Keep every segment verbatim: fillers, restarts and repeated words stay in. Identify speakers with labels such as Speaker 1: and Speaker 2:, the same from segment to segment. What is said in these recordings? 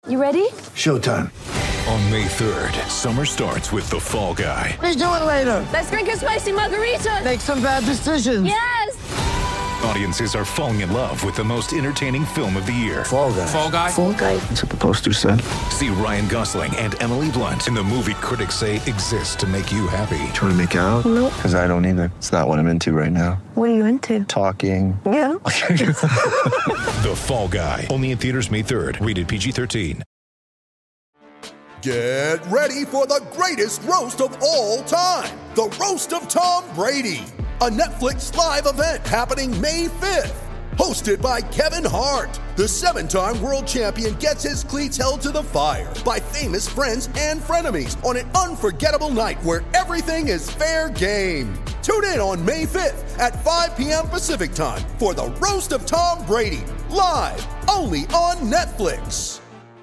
Speaker 1: You ready?
Speaker 2: Showtime.
Speaker 3: On May third, summer starts with The Fall Guy.
Speaker 2: Let's do it later.
Speaker 1: Let's drink a spicy margarita.
Speaker 2: Make some bad decisions.
Speaker 1: Yes!
Speaker 3: Audiences are falling in love with the most entertaining film of the year.
Speaker 2: Fall Guy.
Speaker 4: Fall Guy?
Speaker 1: Fall Guy.
Speaker 2: That's what the poster said.
Speaker 3: See Ryan Gosling and Emily Blunt in the movie critics say exists to make you happy.
Speaker 2: Trying to make it out?
Speaker 1: Nope.
Speaker 2: Because I don't either. It's not what I'm into right now.
Speaker 1: What are you into?
Speaker 2: Talking.
Speaker 1: Yeah.
Speaker 3: The Fall Guy. Only in theaters May third. Rated P G thirteen.
Speaker 5: Get ready for the greatest roast of all time. The Roast of Tom Brady. A Netflix live event happening May fifth. Hosted by Kevin Hart. The seven-time world champion gets his cleats held to the fire by famous friends and frenemies on an unforgettable night where everything is fair game. Tune in on May fifth at five p.m. Pacific time for the Roast of Tom Brady. Live only on Netflix.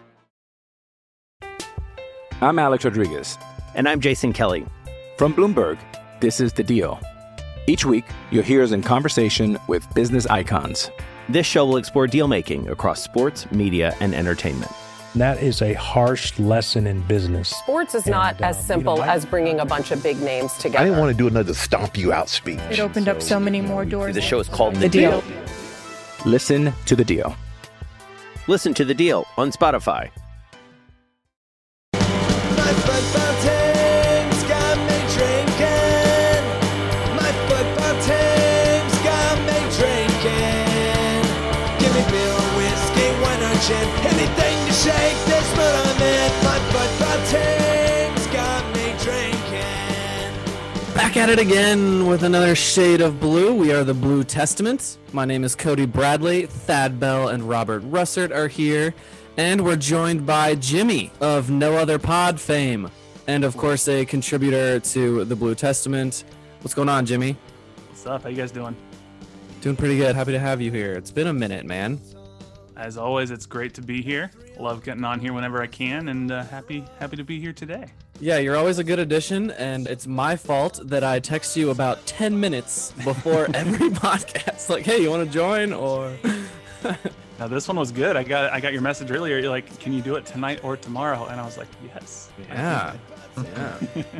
Speaker 6: I'm Alex Rodriguez.
Speaker 7: And I'm Jason Kelly.
Speaker 6: From Bloomberg, this is The Deal. Each week, you'll hear us in conversation with business icons.
Speaker 7: This show will explore deal-making across sports, media, and entertainment.
Speaker 8: That is a harsh lesson in business.
Speaker 9: Sports is not
Speaker 8: and,
Speaker 9: as
Speaker 8: um,
Speaker 9: simple
Speaker 8: you know, I,
Speaker 9: as bringing a bunch of big names together.
Speaker 10: I didn't want to do another stomp you out speech.
Speaker 11: It opened so, up so many more doors.
Speaker 7: The show is called The,
Speaker 11: the
Speaker 7: deal.
Speaker 11: deal.
Speaker 6: Listen to The Deal.
Speaker 7: Listen to The Deal on Spotify.
Speaker 12: My football team's got me drinking. My football team's got me drinking. Give me beer, whiskey, wine or gin. Anything to shake this mood I'm in. My football team's got me drinking.
Speaker 13: Back at it again with another shade of blue. We are the Blue Testament. My name is Cody Bradley. Thad Bell and Robert Russert are here. And we're joined by Jimmy of No Other Pod fame. And, of course, a contributor to the Blue Testament. What's going on, Jimmy?
Speaker 14: What's up? How you guys doing?
Speaker 13: Doing pretty good. Happy to have you here. It's been a minute, man.
Speaker 14: As always, it's great to be here. Love getting on here whenever I can, and uh, happy happy to be here today.
Speaker 13: Yeah, you're always a good addition, and it's my fault that I text you about ten minutes before every podcast. Like, hey, you want to join? Or...
Speaker 14: Now this one was good. I got I got your message earlier. You're like, can you do it tonight or tomorrow? And I was like, yes.
Speaker 13: Yeah. Yeah.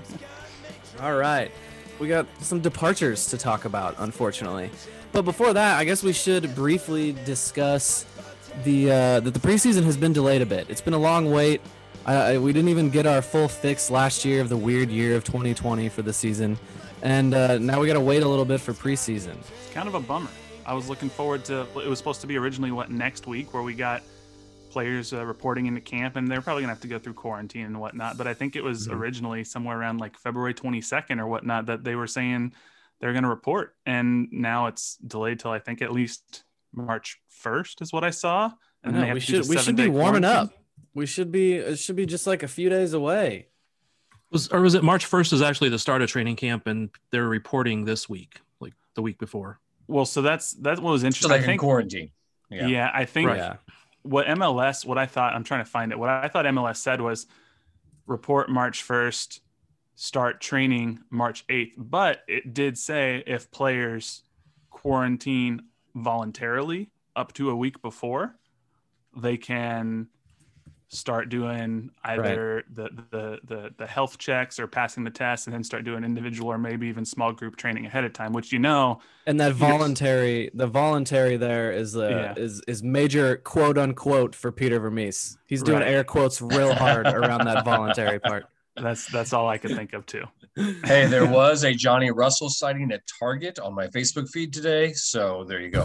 Speaker 13: All right. We got some departures to talk about, unfortunately. But before that, I guess we should briefly discuss the uh, that the preseason has been delayed a bit. It's been a long wait. I, I, we didn't even get our full fix last year of the weird year of twenty twenty for the season. And uh, now we got to wait a little bit for preseason.
Speaker 14: It's kind of a bummer. I was looking forward to, it was supposed to be originally what next week where we got players uh, reporting into camp, and they're probably gonna have to go through quarantine and whatnot. But I think it was mm-hmm. originally somewhere around like February twenty-second or whatnot that they were saying they're going to report. And now it's delayed till I think at least March first is what I saw. And
Speaker 13: I know, we should, we should be warming quarantine. up. We should be, it should be just like a few days away.
Speaker 15: Was, or was it March first is actually the start of training camp, and they're reporting this week, like the week before.
Speaker 14: Well, so that's that's what was interesting.
Speaker 16: So like
Speaker 14: I think,
Speaker 16: in quarantine.
Speaker 14: Yeah, yeah I think
Speaker 13: right.
Speaker 14: what M L S, what I thought, I'm trying to find it. What I thought M L S said was report March first, start training March eighth. But it did say if players quarantine voluntarily up to a week before, they can start doing either right. the, the the the health checks or passing the test, and then start doing individual or maybe even small group training ahead of time, which you know.
Speaker 13: And that voluntary, the voluntary there is the yeah. is is major quote unquote for Peter Vermees. He's doing right. air quotes real hard around that voluntary part.
Speaker 14: That's that's all I could think of too.
Speaker 16: Hey, there was a Johnny Russell sighting at Target on my Facebook feed today, so there you go.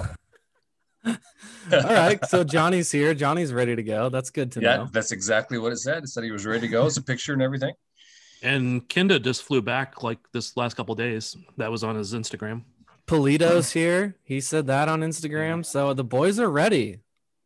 Speaker 13: All right, so Johnny's here. Johnny's ready to go. That's good to
Speaker 16: yeah,
Speaker 13: know.
Speaker 16: Yeah, that's exactly what it said. It said he was ready to go. It's a picture and everything.
Speaker 15: And Kenda just flew back like this last couple of days. That was on his Instagram.
Speaker 13: Polito's here. He said that on Instagram. So the boys are ready.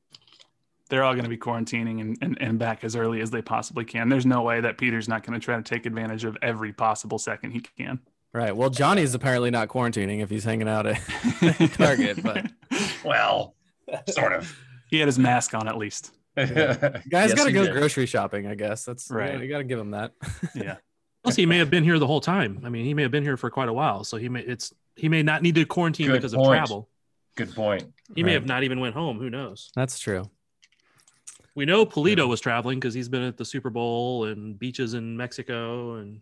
Speaker 14: They're all going to be quarantining and, and, and back as early as they possibly can. There's no way that Peter's not going to try to take advantage of every possible second he can.
Speaker 13: Right. Well, Johnny's apparently not quarantining if he's hanging out at Target, but
Speaker 16: well, sort of.
Speaker 14: He had his mask on at least.
Speaker 13: Guys yes, got to go did. grocery shopping, I guess. That's right. You, you got to give him that.
Speaker 14: Yeah.
Speaker 15: Plus, he may have been here the whole time. I mean, he may have been here for quite a while, so he may it's he may not need to quarantine
Speaker 16: Good
Speaker 15: because
Speaker 16: point.
Speaker 15: of travel.
Speaker 16: Good point.
Speaker 15: He
Speaker 13: right.
Speaker 15: may have not even went home. Who knows?
Speaker 13: That's true.
Speaker 15: We know Polito was traveling because he's been at the Super Bowl and beaches in Mexico and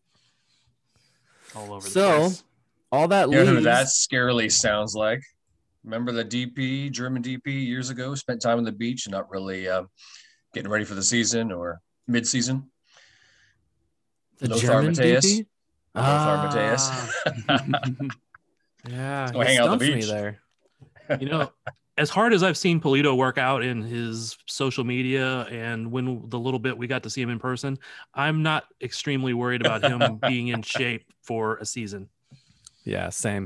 Speaker 14: all over the
Speaker 13: So,
Speaker 14: place.
Speaker 13: all that
Speaker 16: You know who
Speaker 13: leaves.
Speaker 16: that scarily sounds like? Remember the D P, German D P years ago, spent time on the beach and not really uh, getting ready for the season or mid-season?
Speaker 13: The
Speaker 16: Lothar
Speaker 13: German
Speaker 16: Matthäus.
Speaker 13: D P?
Speaker 16: Lothar
Speaker 13: Ah.
Speaker 16: Matthäus.
Speaker 13: Yeah,
Speaker 16: Go
Speaker 13: he
Speaker 16: hang out on the
Speaker 13: stumped me
Speaker 16: beach.
Speaker 13: there.
Speaker 15: you know, as hard as I've seen Polito work out in his social media and when the little bit we got to see him in person, I'm not extremely worried about him being in shape for a season.
Speaker 13: Yeah, same.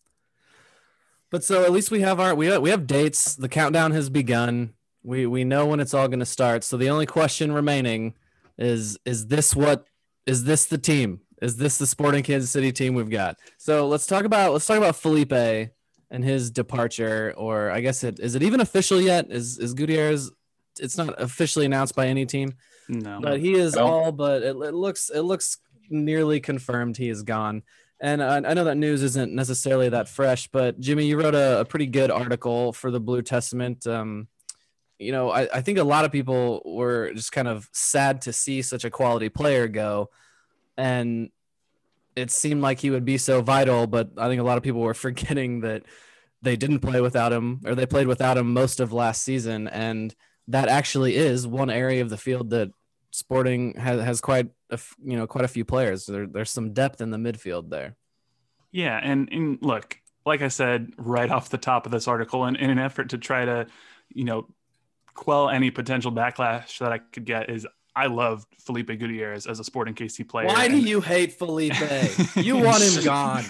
Speaker 13: But so at least we have our we have, we have dates. The countdown has begun. We we know when it's all going to start. So the only question remaining is is this what is this the team? Is this the Sporting Kansas City team we've got? So let's talk about let's talk about Felipe and his departure, or I guess it is it even official yet? Is is Gutierrez? It's not officially announced by any team.
Speaker 14: No,
Speaker 13: but he is
Speaker 16: No.
Speaker 13: all but it, it looks it looks nearly confirmed he is gone. And I, I know that news isn't necessarily that fresh, but Jimmy, you wrote a, a pretty good article for the Blue Testament. Um, you know, I, I think a lot of people were just kind of sad to see such a quality player go, and it seemed like he would be so vital. But I think a lot of people were forgetting that they didn't play without him, or they played without him most of last season, and that actually is one area of the field that Sporting has, has quite a, f- you know quite a few players. There, there's some depth in the midfield there.
Speaker 14: Yeah, and, and look, like I said right off the top of this article, in, in an effort to try to, you know, quell any potential backlash that I could get, is I love Felipe Gutierrez as a Sporting K C player.
Speaker 13: Why do
Speaker 14: and-
Speaker 13: you hate Felipe? You want him gone.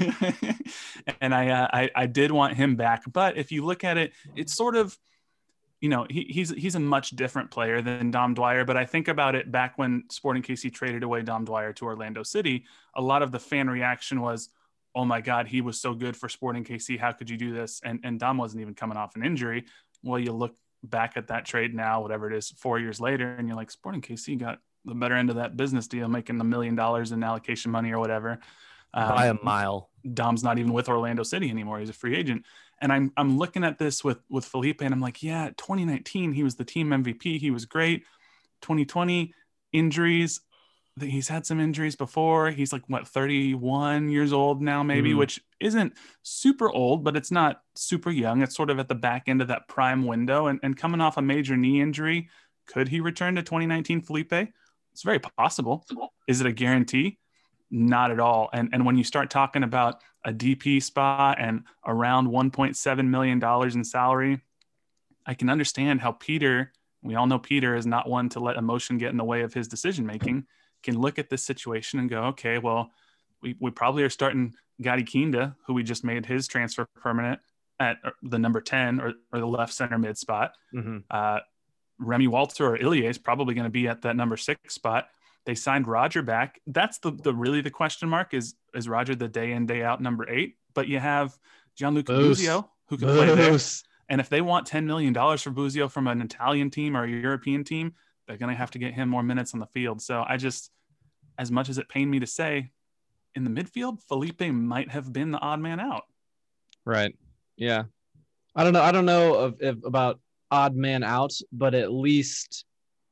Speaker 14: and I, uh, I I did want him back, but if you look at it, it's sort of, you know, he, he's he's a much different player than Dom Dwyer. But I think about it back when Sporting K C traded away Dom Dwyer to Orlando City, a lot of the fan reaction was, oh my God, he was so good for Sporting K C. How could you do this? And and Dom wasn't even coming off an injury. Well, you look back at that trade now, whatever it is, four years later, and you're like, Sporting K C got the better end of that business deal, making a million dollars in allocation money or whatever. Um,
Speaker 13: By a mile.
Speaker 14: Dom's not even with Orlando City anymore. He's a free agent. And I'm I'm looking at this with with Felipe, and I'm like, yeah, twenty nineteen, he was the team M V P. He was great. twenty twenty, injuries. He's had some injuries before. He's like, what, thirty-one years old now, maybe,
Speaker 13: Mhm.
Speaker 14: which isn't super old, but it's not super young. It's sort of at the back end of that prime window. And, and coming off a major knee injury, could he return to twenty nineteen Felipe? It's very possible. Is it a guarantee? Not at all. And, and when you start talking about a D P spot and around one point seven million dollars in salary, I can understand how Peter, we all know Peter is not one to let emotion get in the way of his decision-making, can look at this situation and go, okay, well, we, we probably are starting Gadi Kinda, who we just made his transfer permanent at the number ten or, or the left center mid spot.
Speaker 13: Mm-hmm.
Speaker 14: Uh, Remy Walter or Ilie is probably going to be at that number six spot. They signed Roger back. That's the, the really the question mark is, is Roger the day in, day out number eight? But you have Gianluca
Speaker 13: Boost.
Speaker 14: Buzio who can play there.
Speaker 13: Boost.
Speaker 14: And if they want ten million dollars for Buzio from an Italian team or a European team, they're going to have to get him more minutes on the field. So I just, as much as it pained me to say, in the midfield, Felipe might have been the odd man out.
Speaker 4: Right. Yeah. I don't know. I don't know of, if, about odd man out, but at least,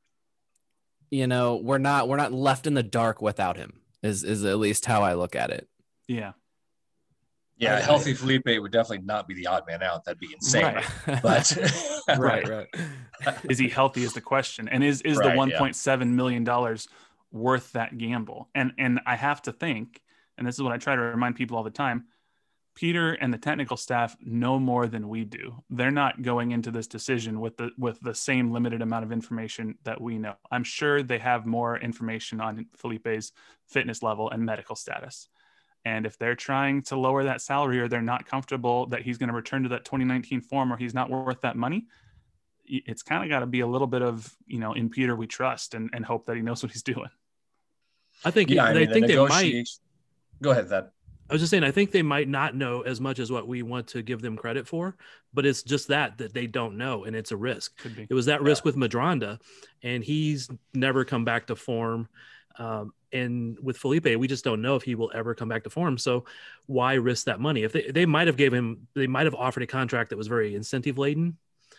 Speaker 13: You know, we're not we're not left in the dark without him. Is is at least how I look at it.
Speaker 14: Yeah.
Speaker 16: Yeah,
Speaker 13: I-
Speaker 16: healthy Felipe would definitely not be the odd man out. That'd be insane.
Speaker 14: Right.
Speaker 16: But
Speaker 13: right, right.
Speaker 14: Is he healthy is the question. And is is
Speaker 16: Right,
Speaker 14: the
Speaker 16: yeah.
Speaker 14: one point seven million dollars worth that gamble? And and I have to think, and this is what I try to remind people all the time, Peter and the technical staff know more than we do. They're not going into this decision with the with the same limited amount of information that we know. I'm sure they have more information on Felipe's fitness level and medical status. And if they're trying to lower that salary or they're not comfortable that he's going to return to that twenty nineteen form or he's not worth that money, it's kind of got to be a little bit of, you know, in Peter we trust and, and hope that he knows what he's doing.
Speaker 15: I think
Speaker 16: yeah, I
Speaker 15: they
Speaker 16: mean, the
Speaker 15: think they might.
Speaker 16: negotiation- Go ahead, Thad.
Speaker 15: I was just saying, I think they might not know as much as what we want to give them credit for, but it's just that, that they don't know. And it's a risk.
Speaker 14: Could be.
Speaker 15: It was that risk with Madronda, and he's never come back to form. Um, and with Felipe, we just don't know if he will ever come back to form. So why risk that money? If they, they might've gave him, they might've offered a contract that was very incentive laden.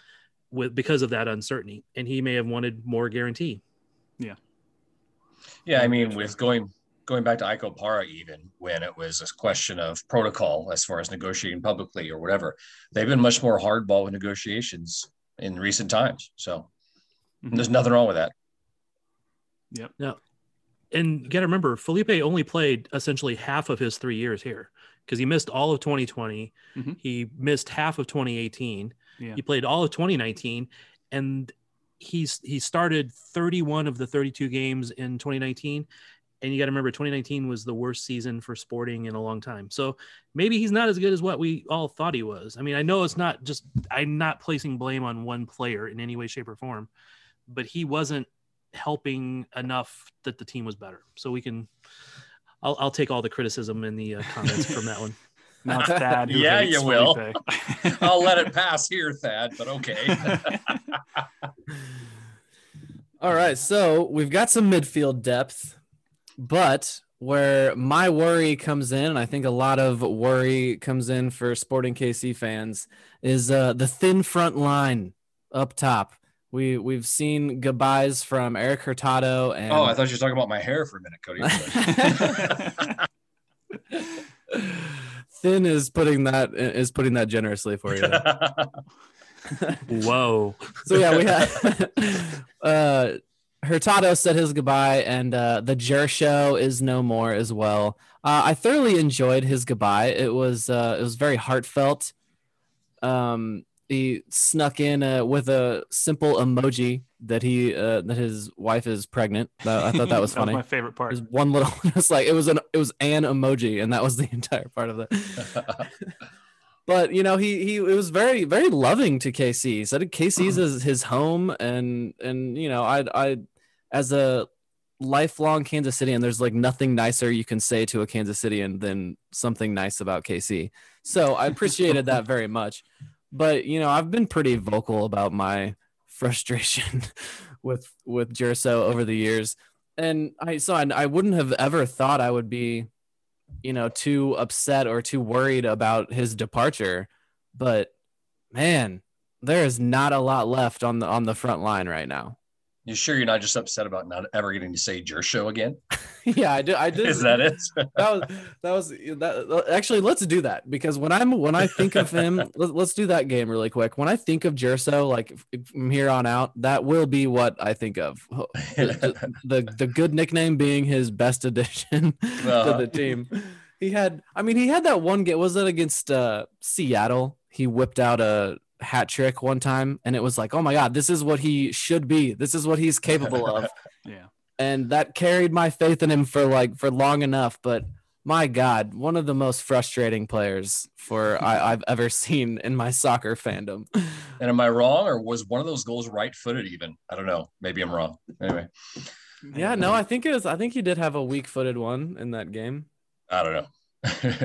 Speaker 15: with because of that uncertainty, and he may have wanted more guarantee.
Speaker 14: Yeah.
Speaker 16: Yeah, I mean, with going going back to Ike Opara, even when it was a question of protocol as far as negotiating publicly or whatever, they've been much more hardball with negotiations in recent times. So mm-hmm. there's nothing wrong with that.
Speaker 14: Yep.
Speaker 15: No. And you got to remember, Felipe only played essentially half of his three years here because he missed all of twenty twenty. Mm-hmm. He missed half of twenty eighteen. Yeah. He played all of twenty nineteen, and he's he started thirty-one of the thirty-two games in twenty nineteen. And you got to remember, twenty nineteen was the worst season for Sporting in a long time. So maybe he's not as good as what we all thought he was. I mean, I know it's not just, I'm not placing blame on one player in any way, shape, or form, but he wasn't helping enough that the team was better. So we can, I'll, I'll take all the criticism in the uh, comments from that one.
Speaker 14: Not Thad.
Speaker 16: Yeah, you will. I'll let it pass here, Thad, but okay.
Speaker 13: All right. So we've got some midfield depth, but where my worry comes in, and I think a lot of worry comes in for Sporting K C fans, is uh, the thin front line up top. We we've seen goodbyes from Eric Hurtado and
Speaker 16: oh, I thought you were talking about my hair for a minute, Cody.
Speaker 13: Thin is putting that is putting that generously for you.
Speaker 15: Whoa.
Speaker 13: So yeah, we had uh, Hurtado said his goodbye, and uh, the Jer Show is no more as well. Uh, I thoroughly enjoyed his goodbye. It was uh, it was very heartfelt. Um. He snuck in uh, with a simple emoji that he uh, that his wife is pregnant. That, I thought that was funny.
Speaker 14: That was my favorite part.
Speaker 13: It was one little. It was like it was an it was an emoji, and that was the entire part of it. But you know, he he it was very very loving to K C. He said K C's is his home, and and you know, I I as a lifelong Kansas City, and there's like nothing nicer you can say to a Kansas Cityan than something nice about K C. So I appreciated that very much. But, you know, I've been pretty vocal about my frustration with with Jerso over the years. And I so I, I wouldn't have ever thought I would be, you know, too upset or too worried about his departure. But, man, there is not a lot left on the on the front line right now.
Speaker 16: You sure you're not just upset about not ever getting to say Jerso again?
Speaker 13: Yeah, I do. I did.
Speaker 16: Is that it?
Speaker 13: that was that was that. Actually, let's do that, because when I'm when I think of him, let, let's do that game really quick. When I think of Jerso, like from here on out, that will be what I think of. The the, the good nickname being his best addition uh-huh. to the team. He had, I mean, he had that one game. Was it against uh, Seattle? He whipped out a hat trick one time, and it was like, oh my god, this is what he should be. This is what he's capable of.
Speaker 14: Yeah.
Speaker 13: And that carried my faith in him for like for long enough. But my God, one of the most frustrating players for I, I've ever seen in my soccer fandom.
Speaker 16: And am I wrong, or was one of those goals right-footed even? I don't know. Maybe I'm wrong. Anyway.
Speaker 13: Yeah, no, I think it was. I think he did have a weak-footed one in that game.
Speaker 16: I don't know.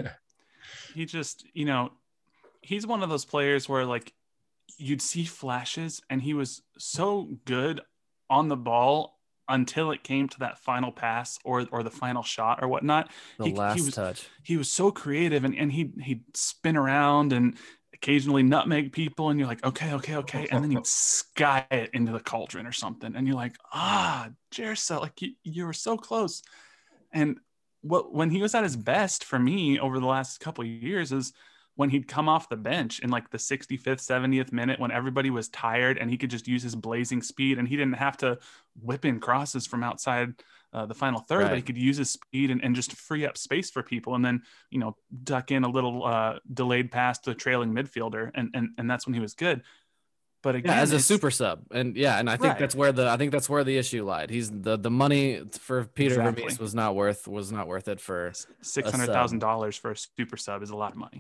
Speaker 14: He just, you know, he's one of those players where like you'd see flashes, and he was so good on the ball until it came to that final pass or or the final shot or whatnot.
Speaker 13: The
Speaker 14: he,
Speaker 13: last
Speaker 14: he was,
Speaker 13: touch. He
Speaker 14: was so creative, and, and he he'd spin around and occasionally nutmeg people, and you're like, okay, okay, okay. And then he'd sky it into the cauldron or something. And you're like, ah, Jerso, like you, you were so close. And what when he was at his best for me over the last couple of years is when he'd come off the bench in like the sixty-fifth, seventieth minute, when everybody was tired, and he could just use his blazing speed, and he didn't have to whip in crosses from outside uh, the final third, right. But he could use his speed and, and just free up space for people. And then, you know, duck in a little uh, delayed pass to a trailing midfielder. And, and, and that's when he was good. But again,
Speaker 13: yeah, as a super sub. And yeah, and I think right. that's where the, I think that's where the issue lied. He's the, the money for Peter exactly. Vermees was not worth, was not worth it for
Speaker 14: six hundred thousand dollars for a super sub is a lot of money.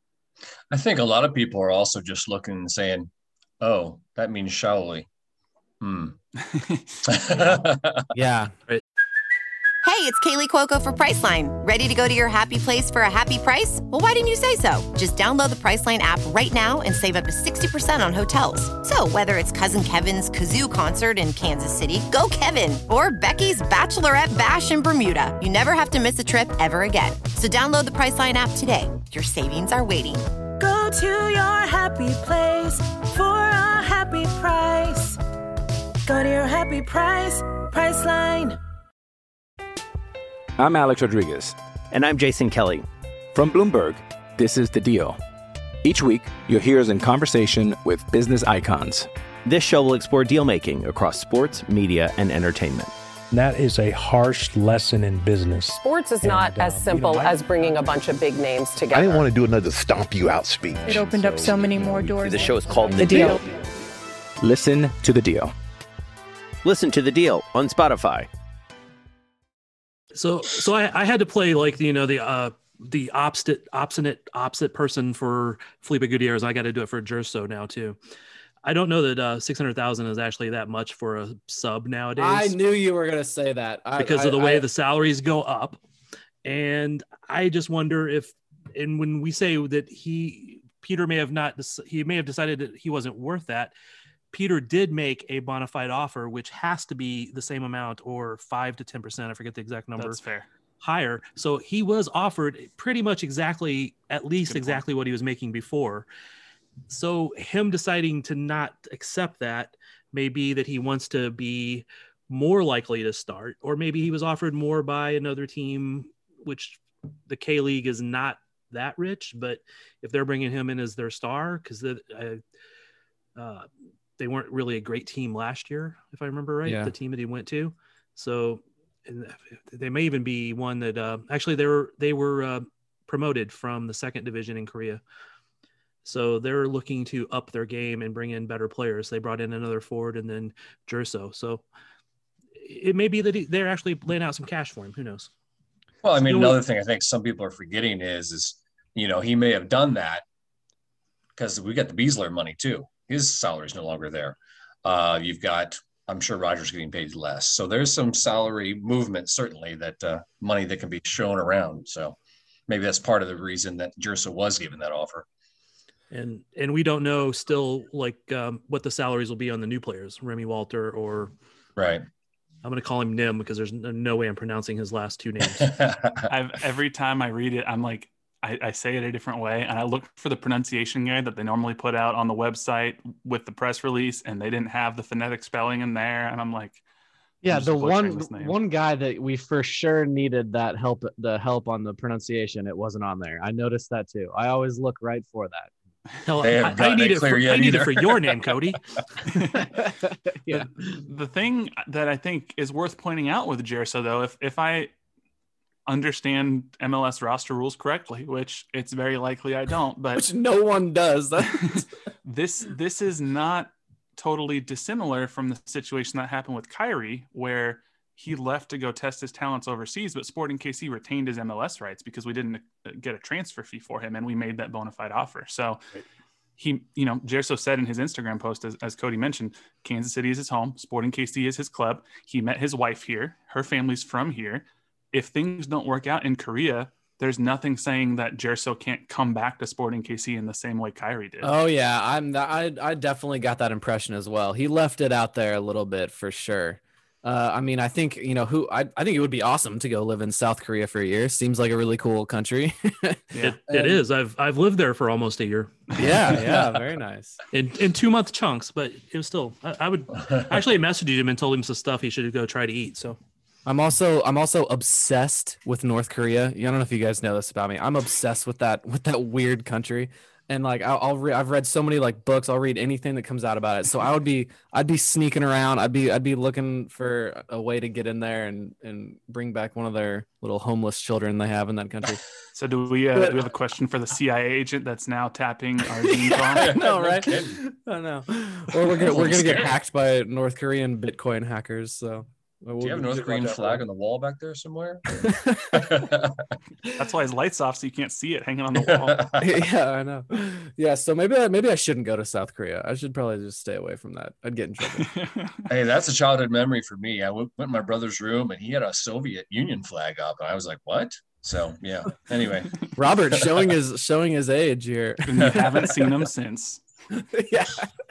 Speaker 16: I think a lot of people are also just looking and saying, oh, that means Shaoli. Hmm.
Speaker 13: Yeah.
Speaker 17: Hey, it's Kaylee Cuoco for Priceline. Ready to go to your happy place for a happy price? Well, why didn't you say so? Just download the Priceline app right now and save up to sixty percent on hotels. So whether it's Cousin Kevin's Kazoo Concert in Kansas City, go Kevin, or Becky's Bachelorette Bash in Bermuda, you never have to miss a trip ever again. So download the Priceline app today. Your savings are waiting.
Speaker 18: Go to your happy place for a happy happy price. Go to your happy price, Priceline.
Speaker 6: I'm Alex Rodriguez.
Speaker 7: And I'm Jason Kelly.
Speaker 6: From Bloomberg, this is The Deal. Each week, you'll hear us in conversation with business icons.
Speaker 7: This show will explore deal-making across sports, media, and entertainment.
Speaker 8: That is a harsh lesson in business.
Speaker 9: Sports is
Speaker 8: And,
Speaker 9: not as
Speaker 8: um,
Speaker 9: simple
Speaker 8: you know, I-
Speaker 9: as bringing a bunch of big names together.
Speaker 10: I didn't want to do another stomp you out speech.
Speaker 11: It opened up so many more doors.
Speaker 7: The show is called The,
Speaker 11: The
Speaker 7: deal.
Speaker 11: Deal.
Speaker 6: Listen to The Deal.
Speaker 7: Listen to The Deal on Spotify.
Speaker 15: So, so I, I had to play like you know the uh the opposite opposite opposite person for Felipe Gutierrez. I got to do it for Jerso now too. I don't know that uh, six hundred thousand is actually that much for a sub nowadays.
Speaker 13: I knew you were gonna say that I,
Speaker 15: because
Speaker 13: I,
Speaker 15: of the way
Speaker 13: I,
Speaker 15: the salaries go up, and I just wonder if, and when we say that he Peter may have not, he may have decided that he wasn't worth that. Peter did make a bona fide offer, which has to be the same amount or five to ten percent. I forget the exact number.
Speaker 14: That's fair.
Speaker 15: Higher. So he was offered pretty much exactly, at least
Speaker 14: Good
Speaker 15: exactly
Speaker 14: point.
Speaker 15: what he was making before. So him deciding to not accept that may be that he wants to be more likely to start, or maybe he was offered more by another team, which the K League is not that rich, but if they're bringing him in as their star, because the, uh, uh, they weren't really a great team last year, if I remember right,
Speaker 13: Yeah.
Speaker 15: the team that he went to. So and they may even be one that uh, actually they were, they were uh, promoted from the second division in Korea. So they're looking to up their game and bring in better players. They brought in another forward and then Jerso. So it may be that he, they're actually laying out some cash for him. Who knows?
Speaker 16: Well, I mean,
Speaker 15: Still-
Speaker 16: another thing I think some people are forgetting is, is, you know, he may have done that because we got the Beasler money too. His salary is no longer there. Uh, you've got, I'm sure Roger's getting paid less. So there's some salary movement, certainly, that uh, money that can be shown around. So maybe that's part of the reason that Jerso was given that offer.
Speaker 15: And and we don't know still like um, what the salaries will be on the new players, Remy Walter or
Speaker 16: right.
Speaker 15: I'm going to call him Nim because there's no, no way I'm pronouncing his last two names.
Speaker 14: I've every time I read it, I'm like, I, I say it a different way, and I look for the pronunciation guide that they normally put out on the website with the press release, and they didn't have the phonetic spelling in there, and I'm like,
Speaker 4: Yeah,
Speaker 14: I'm
Speaker 4: the
Speaker 14: just butchering
Speaker 4: one
Speaker 14: this name.
Speaker 4: one guy that we for sure needed that help the help on the pronunciation, it wasn't on there. I noticed that too. I always look right for that.
Speaker 15: Hell,
Speaker 16: They
Speaker 15: I,
Speaker 16: haven't
Speaker 15: I
Speaker 16: gotten
Speaker 15: need
Speaker 16: it
Speaker 15: it for
Speaker 16: clear yet
Speaker 15: I need it
Speaker 16: either.
Speaker 15: for your name, Cody.
Speaker 4: Yeah.
Speaker 14: The, the thing that I think is worth pointing out with Jerso, though, if if I understand M L S roster rules correctly, which it's very likely I don't, but
Speaker 13: which no one does.
Speaker 14: this this is not totally dissimilar from the situation that happened with Kyrie, where he left to go test his talents overseas, but Sporting K C retained his M L S rights because we didn't get a transfer fee for him, and we made that bona fide offer. So he, you know, Jerso said in his Instagram post, as, as Cody mentioned, Kansas City is his home, Sporting K C is his club. He met his wife here. Her family's from here. If things don't work out in Korea, there's nothing saying that Jerso can't come back to Sporting K C in the same way Kyrie did.
Speaker 13: Oh yeah, I'm. I I definitely got that impression as well. He left it out there a little bit for sure. Uh, I mean, I think you know who. I I think it would be awesome to go live in South Korea for a year. Seems like a really cool country.
Speaker 14: Yeah.
Speaker 15: It, it is. I've I've lived there for almost a year.
Speaker 13: Yeah, yeah, very nice.
Speaker 15: In in two month chunks, but it was still. I, I would I actually messaged him and told him some stuff he should go try to eat. So
Speaker 13: I'm also I'm also obsessed with North Korea. I don't know if you guys know this about me. I'm obsessed with that with that weird country. And like I'll, I'll re- I've read so many like books. I'll read anything that comes out about it. So I would be I'd be sneaking around. I'd be I'd be looking for a way to get in there and and bring back one of their little homeless children they have in that country.
Speaker 14: So do we, uh, do we have a question for the C I A agent that's now tapping our Zoom call?
Speaker 13: I know, right? I know. Or we're gonna we're gonna get hacked by North Korean Bitcoin hackers. So we'll,
Speaker 16: Do you have a North Korean flag on the wall back there somewhere?
Speaker 14: That's why his light's off, so you can't see it hanging on the wall.
Speaker 13: Yeah, I know. Yeah, so maybe I, maybe I shouldn't go to South Korea. I should probably just stay away from that. I'd get in trouble.
Speaker 16: Hey, that's a childhood memory for me. I went, went in my brother's room and he had a Soviet Union flag up, and I was like, "What?" So yeah. Anyway,
Speaker 13: Robert showing his showing his age here.
Speaker 14: And you haven't seen him since.
Speaker 13: Yeah,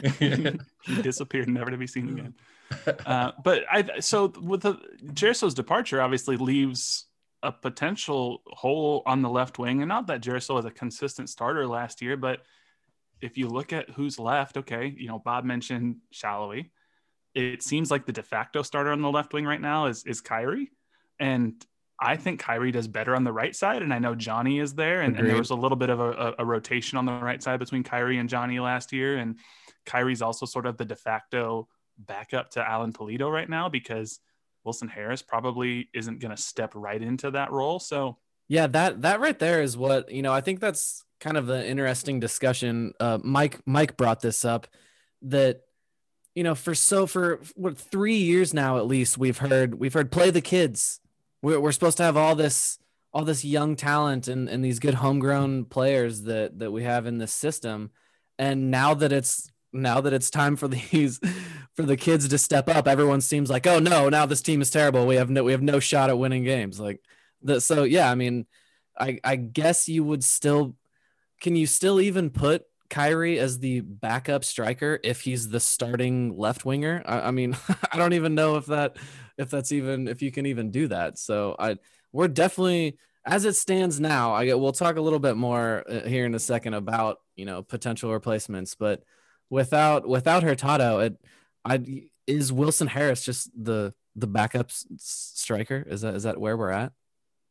Speaker 14: he disappeared, never to be seen again. Uh, but I so with the Jerso's departure, obviously leaves a potential hole on the left wing, and not that Jerso was a consistent starter last year, but if you look at who's left, okay, you know, Bob mentioned Shallowy. It seems like the de facto starter on the left wing right now is is Kyrie. And I think Kyrie does better on the right side. And I know Johnny is there. And, and there was a little bit of a, a, a rotation on the right side between Kyrie and Johnny last year. And Kyrie's also sort of the de facto backup to Alan Pulido right now, because Wilson Harris probably isn't going to step right into that role. So
Speaker 13: yeah, that, that right there is what, you know, I think that's kind of an interesting discussion. Uh, Mike, Mike brought this up that, you know, for, so for what, three years now, at least we've heard, we've heard play the kids. We're, we're supposed to have all this, all this young talent and, and these good homegrown players that, that we have in this system. And now that it's, now that it's time for these, for the kids to step up, everyone seems like, oh no, now this team is terrible. We have no, we have no shot at winning games. Like the, so yeah, I mean, I, I guess you would still, can you still even put Kyrie as the backup striker if he's the starting left winger? I, I mean, I don't even know if that, if that's even, if you can even do that. So I, we're definitely, as it stands now, I get, we'll talk a little bit more here in a second about, you know, potential replacements, but without, without Hurtado, it, I, is Wilson Harris just the, the backup s- striker? Is that, is that where we're at?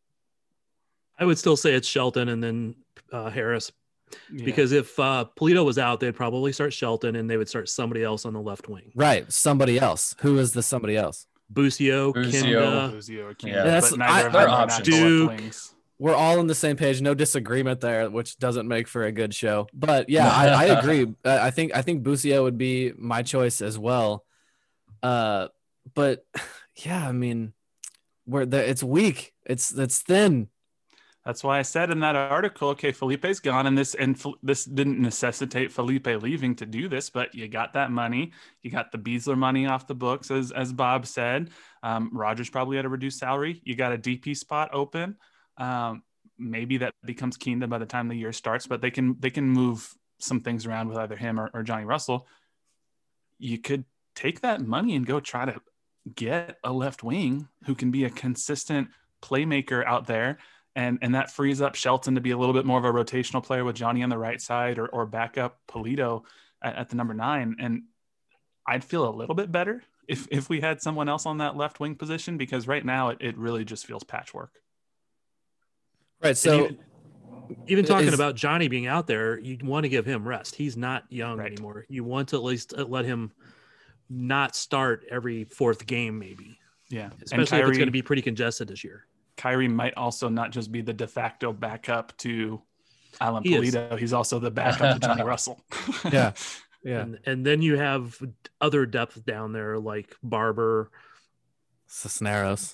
Speaker 15: I would still say it's Shelton and then uh, Harris. Yeah. Because if uh, Pulido was out, they'd probably start Shelton and they would start somebody else on the left wing.
Speaker 13: Right. Somebody else. Who is the somebody else?
Speaker 15: Busio, Kinda.
Speaker 14: Busio, Kinda.
Speaker 13: Yeah, that's,
Speaker 14: but neither
Speaker 13: I,
Speaker 14: of them are
Speaker 15: options.
Speaker 14: natural
Speaker 15: Duke.
Speaker 14: left wings.
Speaker 13: We're all on the same page. No disagreement there, which doesn't make for a good show. But yeah, I, I agree. Uh, I think I think Busio would be my choice as well. Uh, but yeah, I mean, we're the, it's weak. It's it's thin.
Speaker 14: That's why I said in that article, okay, Felipe's gone, and this and F- this didn't necessitate Felipe leaving to do this, but you got that money, you got the Beasler money off the books, as as Bob said. Um, Rogers probably had a reduced salary. You got a D P spot open. Um, maybe that becomes Kinda by the time the year starts, but they can they can move some things around with either him or, or Johnny Russell. You could take that money and go try to get a left wing who can be a consistent playmaker out there. And and that frees up Shelton to be a little bit more of a rotational player with Johnny on the right side, or or backup Pulido at, at the number nine. And I'd feel a little bit better if if we had someone else on that left wing position, because right now it, it really just feels patchwork.
Speaker 13: Right. So
Speaker 15: even, even talking
Speaker 13: is,
Speaker 15: about Johnny being out there, you want to give him rest. He's not young
Speaker 14: right.
Speaker 15: anymore. You want to at least let him not start every fourth game, maybe.
Speaker 14: Yeah.
Speaker 15: Especially
Speaker 14: Kyrie,
Speaker 15: if it's going to be pretty congested this year.
Speaker 14: Kyrie might also not just be the de facto backup to Alan
Speaker 15: he
Speaker 14: Pulido. Is. He's also the backup to Johnny Russell.
Speaker 13: Yeah. Yeah.
Speaker 15: And, and then you have other depth down there like Barber,
Speaker 13: Cisneros.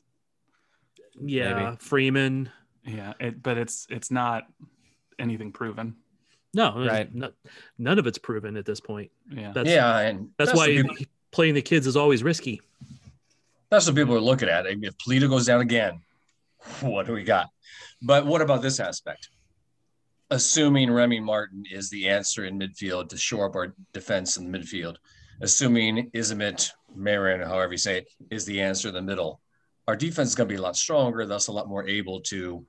Speaker 15: Yeah.
Speaker 13: Maybe.
Speaker 15: Freeman.
Speaker 14: Yeah. It, but it's, it's not anything proven.
Speaker 15: No,
Speaker 13: right.
Speaker 15: Not, none of it's proven at this point.
Speaker 14: Yeah.
Speaker 16: That's, yeah. And
Speaker 15: that's, that's why people, playing the kids is always risky.
Speaker 16: That's what people are looking at. If Pulido goes down again, what do we got? But what about this aspect? Assuming Remy Martin is the answer in midfield to shore up our defense in the midfield, assuming Ismet, Marin, however you say it, is the answer in the middle, our defense is going to be a lot stronger, thus a lot more able to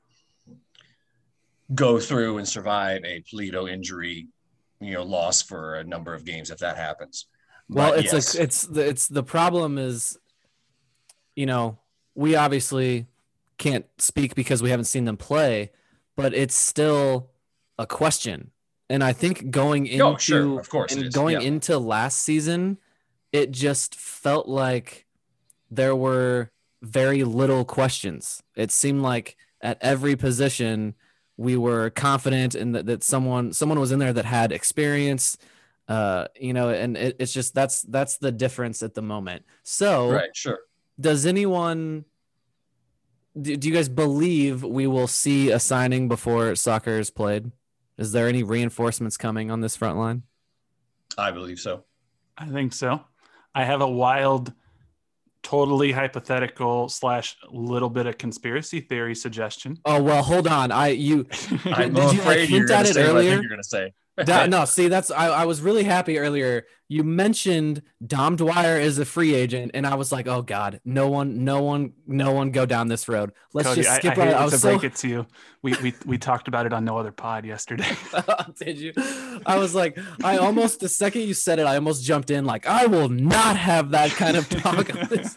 Speaker 16: go through and survive a Pulido injury, you know, loss for a number of games if that happens.
Speaker 13: Well,
Speaker 16: but
Speaker 13: it's
Speaker 16: yes.
Speaker 13: a, it's the, it's the problem is, you know, we obviously can't speak because we haven't seen them play, but it's still a question. And I think going into
Speaker 16: oh, sure. Of course
Speaker 13: and going
Speaker 16: yeah.
Speaker 13: into last season, it just felt like there were very little questions. It seemed like at every position we were confident in that, that someone someone was in there that had experience. Uh, you know, and it, it's just that's that's the difference at the moment. So
Speaker 16: right, sure.
Speaker 13: Does anyone do, do you guys believe we will see a signing before soccer is played? Is there any reinforcements coming on this front line?
Speaker 16: I believe so.
Speaker 14: I think so. I have a wild, totally hypothetical slash little bit of conspiracy theory suggestion.
Speaker 13: Oh well, hold on. I you
Speaker 16: I'm
Speaker 13: did you
Speaker 16: afraid
Speaker 13: like
Speaker 16: you're
Speaker 13: hint
Speaker 16: gonna
Speaker 13: at it
Speaker 16: say what I
Speaker 13: earlier?
Speaker 16: think you're gonna say.
Speaker 13: Da, no, see, that's I, I was really happy earlier. You mentioned Dom Dwyer is a free agent, and I was like, oh God, no one, no one, no one go down this road. Let's
Speaker 14: Cody,
Speaker 13: just skip
Speaker 14: I, I
Speaker 13: right.
Speaker 14: hate
Speaker 13: I
Speaker 14: to
Speaker 13: was
Speaker 14: break
Speaker 13: so...
Speaker 14: it to you. We, we we talked about it on No Other Pod yesterday.
Speaker 13: Did you? I was like, I almost the second you said it, I almost jumped in like, I will not have that kind of talk on this.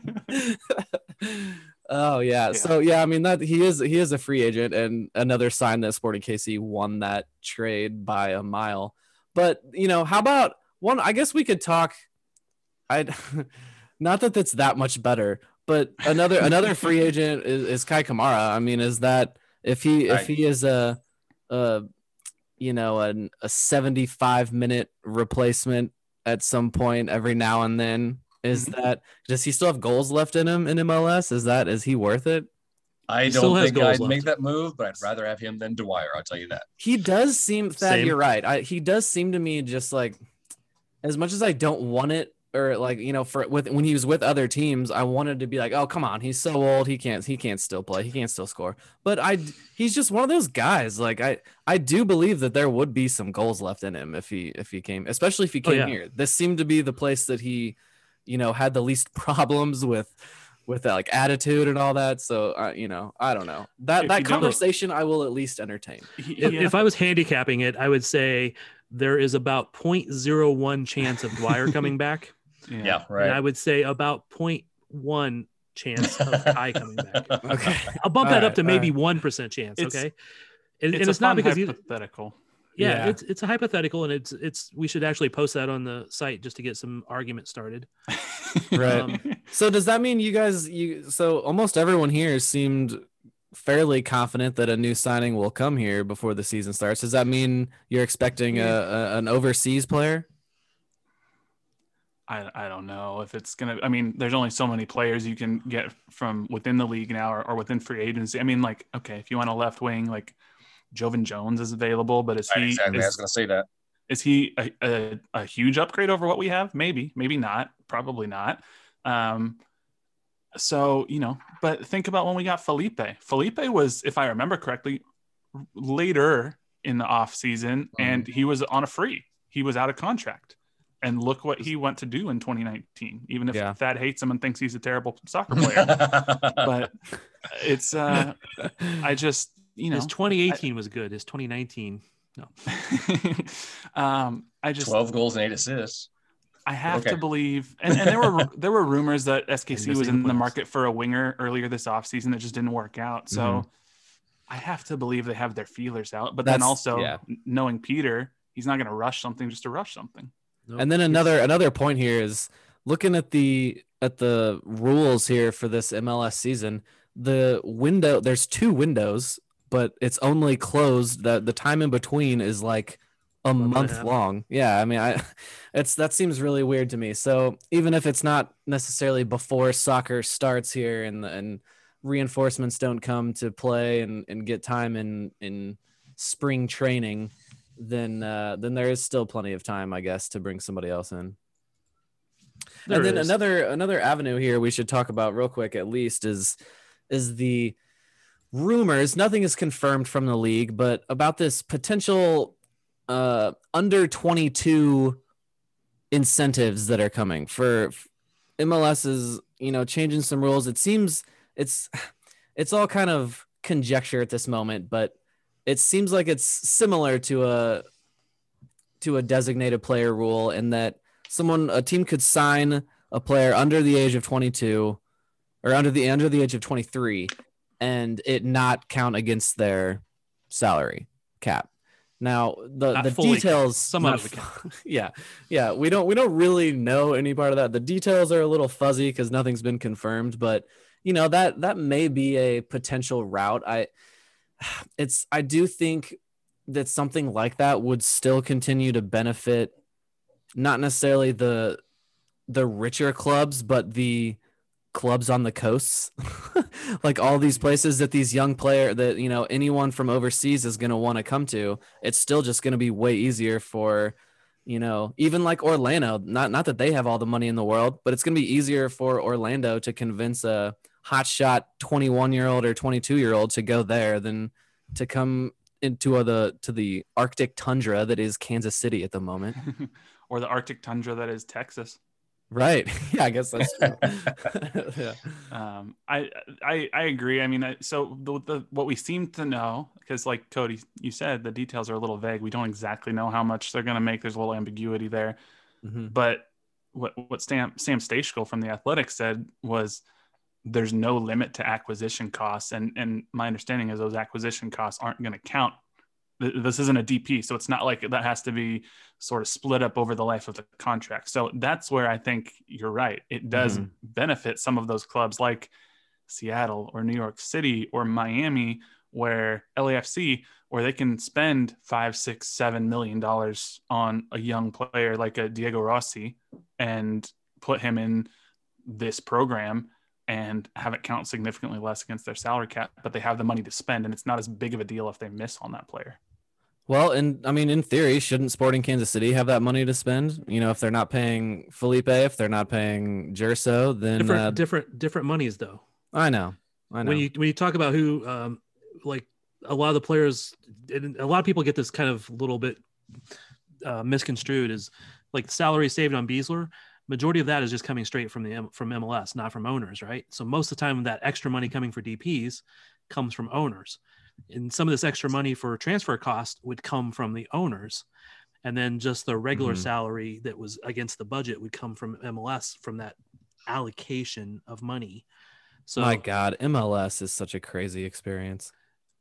Speaker 13: Oh yeah. yeah. So yeah, I mean that he is he is a free agent, and another sign that Sporting K C won that trade by a mile. But you know, how about one? I guess we could talk. I, not that that's that much better, but another another free agent is, is Kai Kamara. I mean, is that if he if he is a, a you know an, a seventy-five minute replacement at some point every now and then? Is that does he still have goals left in him in M L S? Is that is he worth it?
Speaker 16: I
Speaker 15: He
Speaker 16: don't
Speaker 15: still has
Speaker 16: think
Speaker 15: goals
Speaker 16: I'd
Speaker 15: left.
Speaker 16: make that move, but I'd rather have him than Dwyer. I'll tell you that.
Speaker 13: He does seem that
Speaker 15: Same.
Speaker 13: you're right. I, he does seem to me just like, as much as I don't want it, or like you know, for with when he was with other teams, I wanted to be like, oh come on, he's so old, he can't he can't still play, he can't still score. But I he's just one of those guys. Like I I do believe that there would be some goals left in him if he if he came, especially if he
Speaker 15: Oh,
Speaker 13: came
Speaker 15: yeah.
Speaker 13: here. This seemed to be the place that he, you know, had the least problems with. with that, like attitude and all that. So, uh, you know, I don't know that,
Speaker 14: If
Speaker 13: that
Speaker 14: you don't-
Speaker 13: conversation I will at least entertain.
Speaker 15: If, if I was handicapping it, I would say there is about zero point zero one chance of Dwyer coming back.
Speaker 14: Yeah,
Speaker 16: Yeah, right.
Speaker 15: And I would say about zero point one chance of Kai coming back.
Speaker 13: Okay.
Speaker 15: I'll bump
Speaker 13: All
Speaker 15: that
Speaker 13: right,
Speaker 15: up to
Speaker 13: all
Speaker 15: maybe
Speaker 13: right.
Speaker 15: one percent chance.
Speaker 14: It's-
Speaker 15: Okay. And
Speaker 14: It's,
Speaker 15: and it's,
Speaker 14: a
Speaker 15: not
Speaker 14: fun
Speaker 15: because he,
Speaker 14: hypothetical.
Speaker 15: yeah,
Speaker 13: Yeah.
Speaker 15: it's it's a hypothetical, and it's it's we should actually post that on the site just to get some argument started.
Speaker 13: Right.
Speaker 15: Um,
Speaker 13: So does that mean you guys, you, so almost everyone here seemed fairly confident that a new signing will come here before the season starts. Does that mean you're expecting a, a an overseas player?
Speaker 14: I, I don't know if it's gonna. I mean, there's only so many players you can get from within the league now, or, or within free agency. I mean, like, okay, if you want a left wing, like Jovan Jones is available, but is
Speaker 16: Right,
Speaker 14: he
Speaker 16: exactly. I was
Speaker 14: is,
Speaker 16: going to say that.
Speaker 14: is he a, a, a huge upgrade over what we have? Maybe, maybe not. Probably not. Um, so you know, but think about when we got Felipe. Felipe was, if I remember correctly, later in the off season,
Speaker 16: Mhm.
Speaker 14: and he was on a free. He was out of contract. And look what he went to do in twenty nineteen, even if
Speaker 13: Yeah.
Speaker 14: Thad hates him and thinks he's a terrible soccer player. But it's, uh, I just, you know,
Speaker 15: his twenty eighteen was good. His twenty nineteen, no.
Speaker 14: um, I just,
Speaker 16: twelve goals and eight assists.
Speaker 14: I have
Speaker 16: Okay.
Speaker 14: to believe, and, and there were there were rumors that S K C
Speaker 15: And
Speaker 14: was
Speaker 15: missing
Speaker 14: in the
Speaker 15: the playoffs.
Speaker 14: market for a winger earlier this offseason that just didn't work out. So
Speaker 13: Mhm.
Speaker 14: I have to believe they have their feelers out. But
Speaker 13: That's-
Speaker 14: then also
Speaker 13: yeah.
Speaker 14: knowing Peter, he's not going to rush something just to rush something.
Speaker 15: Nope.
Speaker 13: And then another another point here is looking at the at the rules here for this M L S season. The window, there's two windows, but it's only closed. The the time in between is like a
Speaker 15: Month and a
Speaker 13: month
Speaker 15: half.
Speaker 13: long. Yeah, I mean, I it's that seems really weird to me. So even if it's not necessarily before soccer starts here and and reinforcements don't come to play and, and get time in in spring training, then uh, then there is still plenty of time, I guess, to bring somebody else in.
Speaker 15: There
Speaker 13: and then
Speaker 15: is.
Speaker 13: another another avenue here we should talk about real quick, at least, is is the rumors. Nothing is confirmed from the league, but about this potential uh, under twenty-two incentives that are coming for M L S is, you know, changing some rules. It seems it's it's all kind of conjecture at this moment, but it seems like it's similar to a to a designated player rule in that someone a team could sign a player under the age of twenty-two or under the under the age of twenty-three and it not count against their salary cap. Now the
Speaker 15: Not
Speaker 13: the
Speaker 15: fully
Speaker 13: details
Speaker 15: count. Some
Speaker 13: not
Speaker 15: of it
Speaker 13: fu- yeah yeah we don't we don't really know any part of that. The details are a little fuzzy because nothing's been confirmed, but you know that that may be a potential route. I it's I do think that something like that would still continue to benefit not necessarily the the richer clubs, but the clubs on the coasts, like all these places that these young player that, you know, anyone from overseas is going to want to come to. It's still just going to be way easier for, you know, even like Orlando, not, not that they have all the money in the world, but it's going to be easier for Orlando to convince a hotshot twenty-one year old or twenty-two year old to go there than to come into the to the Arctic tundra that is Kansas City at the moment,
Speaker 14: or the Arctic tundra that is Texas.
Speaker 13: Right. Yeah, I guess that's true.
Speaker 14: yeah. Um, I, I, I agree. I mean, I, so the, the, what we seem to know, because like Cody, you said, the details are a little vague. We don't exactly know how much they're going to make. There's a little ambiguity there,
Speaker 13: mm-hmm.
Speaker 14: but what, what Sam, Sam Stejskal from the Athletic said was there's no limit to acquisition costs. And, and my understanding is those acquisition costs aren't going to count. This isn't a D P, so it's not like that has to be sort of split up over the life of the contract. So that's where I think you're right. It does
Speaker 13: mm-hmm.
Speaker 14: benefit some of those clubs like Seattle or New York City or Miami, where L A F C, where they can spend five, six, seven million dollars on a young player like a Diego Rossi and put him in this program and have it count significantly less against their salary cap, but they have the money to spend, and it's not as big of a deal if they miss on that player.
Speaker 13: Well, and I mean, in theory, shouldn't Sporting Kansas City have that money to spend? You know, if they're not paying Felipe, if they're not paying Gerso, then
Speaker 15: different,
Speaker 13: uh,
Speaker 15: different, different monies, though.
Speaker 13: I know, I know.
Speaker 15: When you when you talk about who, um, like a lot of the players, and a lot of people get this kind of little bit uh, misconstrued, is like the salary saved on Beasler. Majority of that is just coming straight from the from M L S, not from owners, right? So most of the time, that extra money coming for D Ps comes from owners. And some of this extra money for transfer cost would come from the owners, and then just the regular
Speaker 13: Mm-hmm.
Speaker 15: salary that was against the budget would come from M L S from that allocation of money. So
Speaker 13: my God, M L S is such a crazy experience.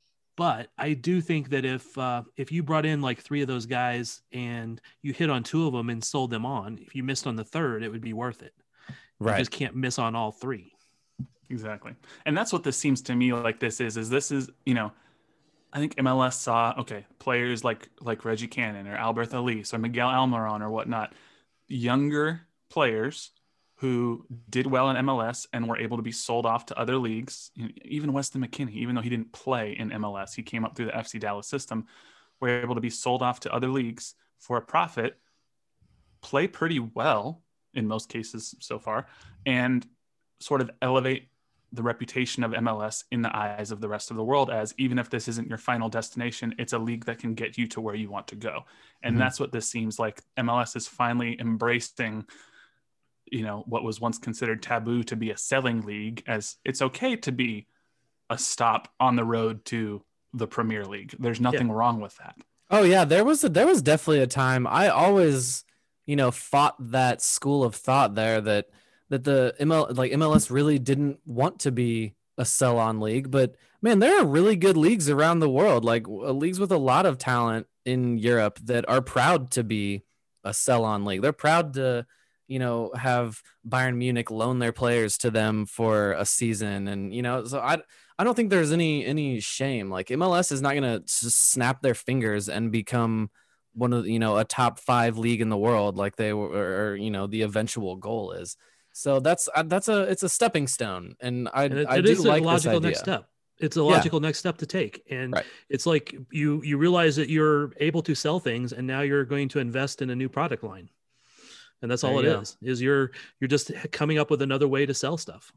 Speaker 15: But I do think that if uh, if you brought in like three of those guys and you hit on two of them and sold them on, if you missed on the third, it would be worth it.
Speaker 13: Right.
Speaker 15: You just can't miss on all three.
Speaker 14: Exactly. And that's what this seems to me like this is, is this is, you know, I think M L S saw, okay, players like like Reggie Cannon or Albert Elise or Miguel Almiron or whatnot, younger players who did well in M L S and were able to be sold off to other leagues. Even Weston McKennie, even though he didn't play in M L S, he came up through the F C Dallas system, were able to be sold off to other leagues for a profit, play pretty well in most cases so far, and sort of elevate the reputation of M L S in the eyes of the rest of the world as, even if this isn't your final destination, it's a league that can get you to where you want to go. And
Speaker 13: Mm-hmm.
Speaker 14: that's what this seems like. M L S is finally embracing, you know, what was once considered taboo to be a selling league, as it's okay to be a stop on the road to the Premier League. There's nothing
Speaker 15: Yeah.
Speaker 14: wrong with that.
Speaker 13: Oh yeah, there was a, there was definitely a time. I always, you know, fought that school of thought there that that the M L like M L S really didn't want to be a sell-on league, but man, there are really good leagues around the world, like uh, leagues with a lot of talent in Europe that are proud to be a sell-on league. They're proud to, you know, have Bayern Munich loan their players to them for a season, and you know, so I I don't think there's any any shame. Like M L S is not gonna just snap their fingers and become one of, you know, a top five league in the world like they were, or, you know, the eventual goal is. So that's that's a it's a stepping stone, and I
Speaker 15: And it,
Speaker 13: I
Speaker 15: it
Speaker 13: do
Speaker 15: is
Speaker 13: like
Speaker 15: a logical
Speaker 13: this idea.
Speaker 15: next step. It's a
Speaker 13: Yeah.
Speaker 15: logical next step to take, and
Speaker 13: Right.
Speaker 15: it's like you you realize that you're able to sell things, and now you're going to invest in a new product line, and that's all it
Speaker 13: There you
Speaker 15: is. Is you're you're just coming up with another way to sell stuff.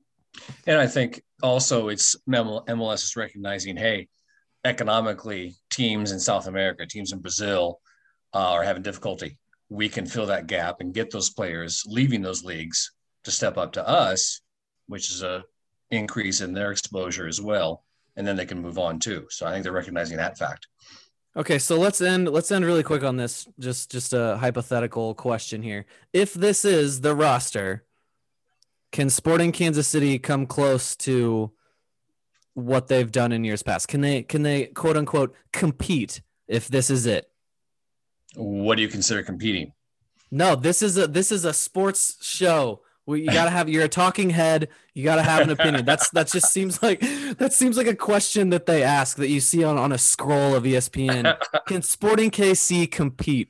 Speaker 16: And I think also it's M L S is recognizing, hey, economically, teams in South America, teams in Brazil uh, are having difficulty. We can fill that gap and get those players leaving those leagues to step up to us, which is a increase in their exposure as well. And then they can move on too. So I think they're recognizing that fact.
Speaker 13: Okay, so let's end let's end really quick on this. Just just a hypothetical question here. If this is the roster, can Sporting Kansas City come close to what they've done in years past? Can they can they quote unquote compete if this is it?
Speaker 16: What do you consider competing?
Speaker 13: No, this is a this is a sports show. We, you gotta have you're a talking head. You gotta have an opinion. That's that just seems like that seems like a question that they ask that you see on, on a scroll of E S P N. Can Sporting K C compete?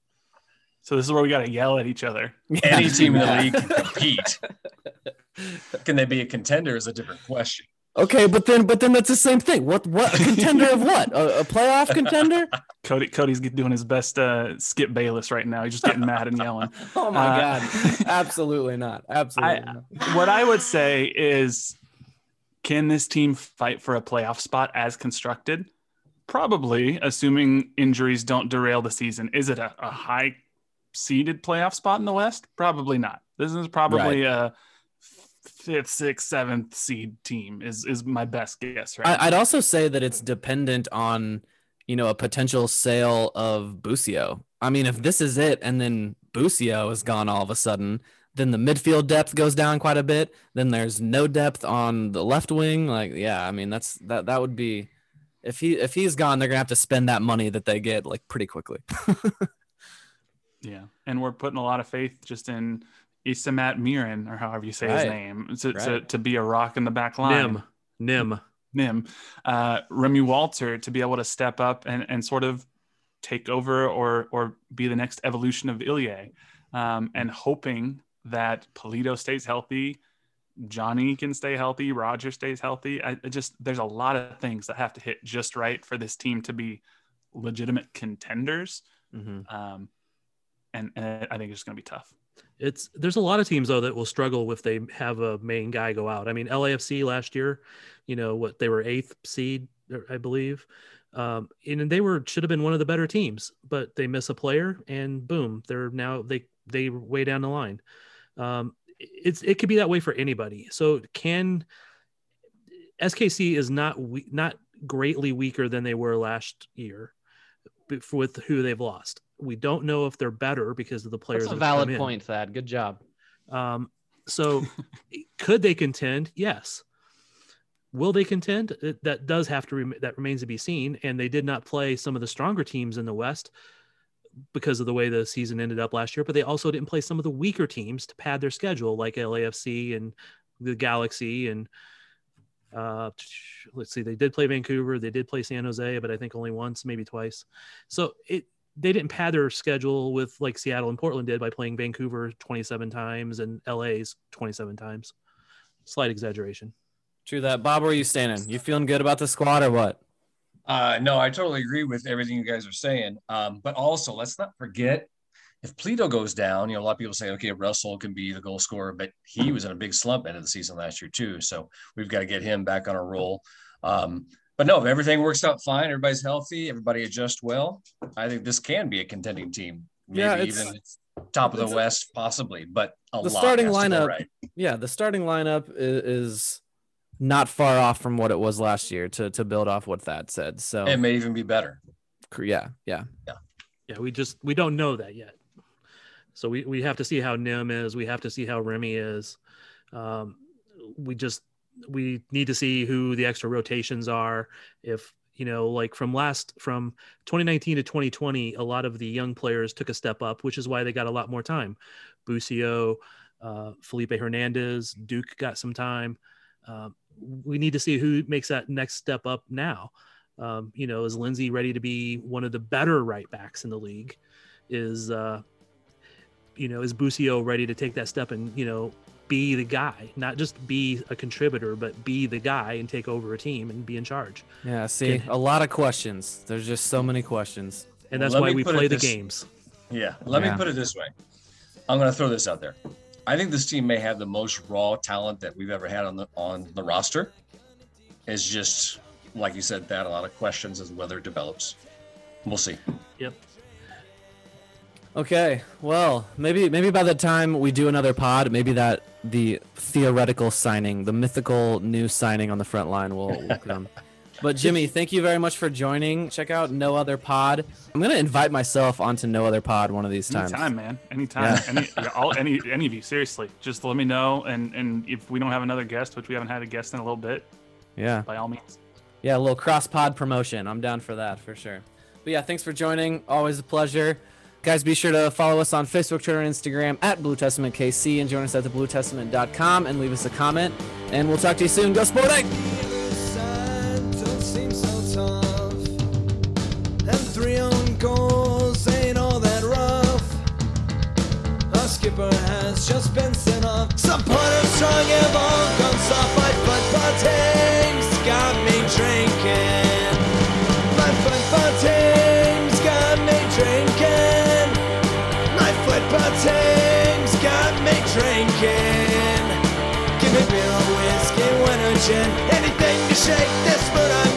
Speaker 14: So this is where we got to yell at each other.
Speaker 16: Any team in the league can compete. Can they be a contender is a different question.
Speaker 13: Okay, but then but then that's the same thing. What what a contender of what? A, a playoff contender?
Speaker 14: Cody Cody's doing his best uh, Skip Bayless right now. He's just getting mad and yelling.
Speaker 13: Oh my
Speaker 14: Uh,
Speaker 13: god. Absolutely not. Absolutely
Speaker 14: I,
Speaker 13: not.
Speaker 14: what I would say is, can this team fight for a playoff spot as constructed? probably, assuming injuries don't derail the season, is it a, a high seeded playoff spot in the West? Probably not. This is probably right. a fifth, sixth, seventh seed team is is my best guess. Right.
Speaker 13: I, I'd also say that it's dependent on, you know, a potential sale of Busio. I mean, if this is it, and then Busio is gone all of a sudden, then the midfield depth goes down quite a bit. Then there's no depth on the left wing. Like, yeah, I mean, that's that that would be, if he if he's gone, they're gonna have to spend that money that they get like pretty quickly.
Speaker 14: Yeah, and we're putting a lot of faith just in Isamat Miran, or however you say
Speaker 13: right.
Speaker 14: his name, to,
Speaker 13: right.
Speaker 14: to to be a rock in the back line.
Speaker 15: Nim, Nim,
Speaker 14: Nim, uh, Remy Walter to be able to step up and and sort of take over or or be the next evolution of Ilya, um, and hoping that Polito stays healthy, Johnny can stay healthy, Roger stays healthy. I, I just there's a lot of things that have to hit just right for this team to be legitimate contenders.
Speaker 13: Mm-hmm.
Speaker 14: Um, and, and I think it's going to be tough.
Speaker 15: It's there's a lot of teams though that will struggle if they have a main guy go out. I mean, L A F C last year, you know what, they were eighth seed, I believe, um, and they were should have been one of the better teams, but they miss a player and boom, they're now they they way down the line. Um, it's it could be that way for anybody. So can S K C is not we, not greatly weaker than they were last year with who they've lost. We don't know if they're better because of the players.
Speaker 4: That's a
Speaker 15: that have
Speaker 4: valid
Speaker 15: come in.
Speaker 4: point, Thad. Good job.
Speaker 15: Um, so could they contend? Yes. Will they contend? It, that does have to, rem- that remains to be seen. And they did not play some of the stronger teams in the West because of the way the season ended up last year, but they also didn't play some of the weaker teams to pad their schedule, like L A F C and the Galaxy. And uh, let's see, they did play Vancouver. They did play San Jose, but I think only once, maybe twice. So it, they didn't pad their schedule with like Seattle and Portland did by playing Vancouver twenty-seven times and L A's twenty-seven times. Slight exaggeration.
Speaker 13: True that. Bob, where are you standing? You feeling good about the squad or what?
Speaker 16: Uh, no, I totally agree with everything you guys are saying. Um, but also, let's not forget, if Polito goes down, you know, a lot of people say, okay, Russell can be the goal scorer, but he was in a big slump end of the season last year too. So we've got to get him back on a roll. Um, But no, if everything works out fine, everybody's healthy, everybody adjusts well, I think this can be a contending team. Maybe
Speaker 13: yeah, it's,
Speaker 16: even top of the
Speaker 13: it's
Speaker 16: West, possibly, but a
Speaker 13: the
Speaker 16: lot
Speaker 13: starting
Speaker 16: has to
Speaker 13: lineup.
Speaker 16: go right.
Speaker 13: Yeah, the starting lineup is, is not far off from what it was last year. To to build off what Thad said, so
Speaker 16: it may even be better.
Speaker 13: Yeah, yeah,
Speaker 16: yeah,
Speaker 15: yeah. We just we don't know that yet, so we we have to see how Nim is. We have to see how Remy is. Um, we just. We need to see who the extra rotations are. If, you know, like from last, from twenty nineteen to twenty twenty, a lot of the young players took a step up, which is why they got a lot more time. Busio, uh, Felipe Hernandez, Duke got some time. Um, we need to see who makes that next step up now. Um, you know, is Lindsay ready to be one of the better right backs in the league? Is, uh, you know, is Busio ready to take that step and, you know, be the guy, not just be a contributor, but be the guy and take over a team and be in charge.
Speaker 13: Yeah, see, Can, a lot of questions. There's just so many questions.
Speaker 15: And that's
Speaker 16: well,
Speaker 15: why we play the
Speaker 16: this,
Speaker 15: games.
Speaker 16: Yeah, let yeah. me put it this way. I'm going to throw this out there. I think this team may have the most raw talent that we've ever had on the on the roster. It's just, like you said, that a lot of questions as whether it develops. We'll see.
Speaker 15: Yep.
Speaker 13: Okay, well, maybe maybe by the time we do another pod, maybe that the theoretical signing, the mythical new signing on the front line will, will come. But Jimmy, thank you very much for joining. Check out No Other Pod. I'm gonna invite myself onto No Other Pod one of these times.
Speaker 14: Anytime, man. Anytime. Yeah. Any, all, any, any of you, seriously. Just let me know. And and if we don't have another guest, which we haven't had a guest in a little bit,
Speaker 13: yeah,
Speaker 14: by all means.
Speaker 13: Yeah, a little cross pod promotion. I'm down for that for sure. But yeah, thanks for joining. Always a pleasure. Guys, be sure to follow us on Facebook, Twitter, and Instagram at Blue Testament K C and join us at the blue testament dot com and leave us a comment. And we'll talk to you soon. Go Sporting!
Speaker 12: Three own goals ain't all that rough. Our skipper has just been sent off. Supporters strong have all gone soft. My football team's got me drinking. My football team's got me drinking. My football team's got me drinking. Give me beer or whiskey, wine or gin, anything to shake this mood I'm